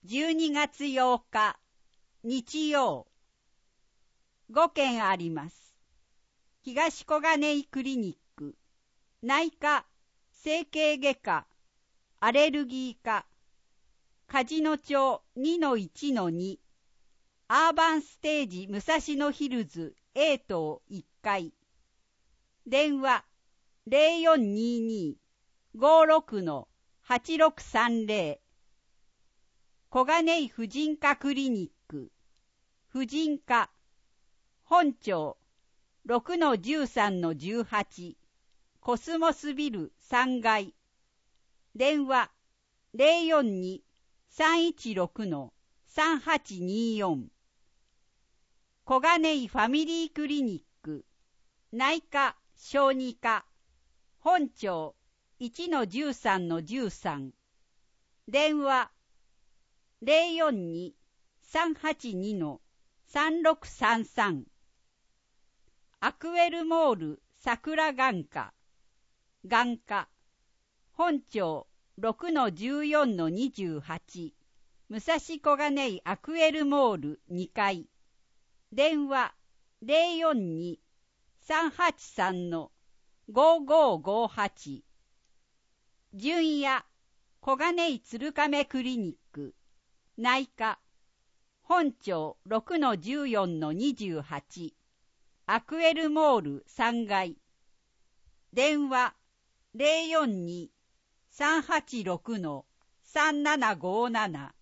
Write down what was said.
12月8日日曜5件あります。東小金井クリニック、内科、整形外科、アレルギー科、梶野町 2-1-2、アーバンステージ武蔵野ヒルズ A 棟1階。電話 0422-56-8630。小金井婦人科クリニック、婦人科、本町 6-13-18、コスモスビル3階。電話 042-316-3824。小金井ファミリークリニック、内科、小児科、本町 1-13-13。電話 042-382-3633。アクエルモール桜眼科、眼科、本町 6-14-28、武蔵小金井アクエルモール2階。電話 042-383-5558。純也小金井鶴亀クリニック、内科、本町 6-14-28、アクエルモール3階。電話 042-386-3757。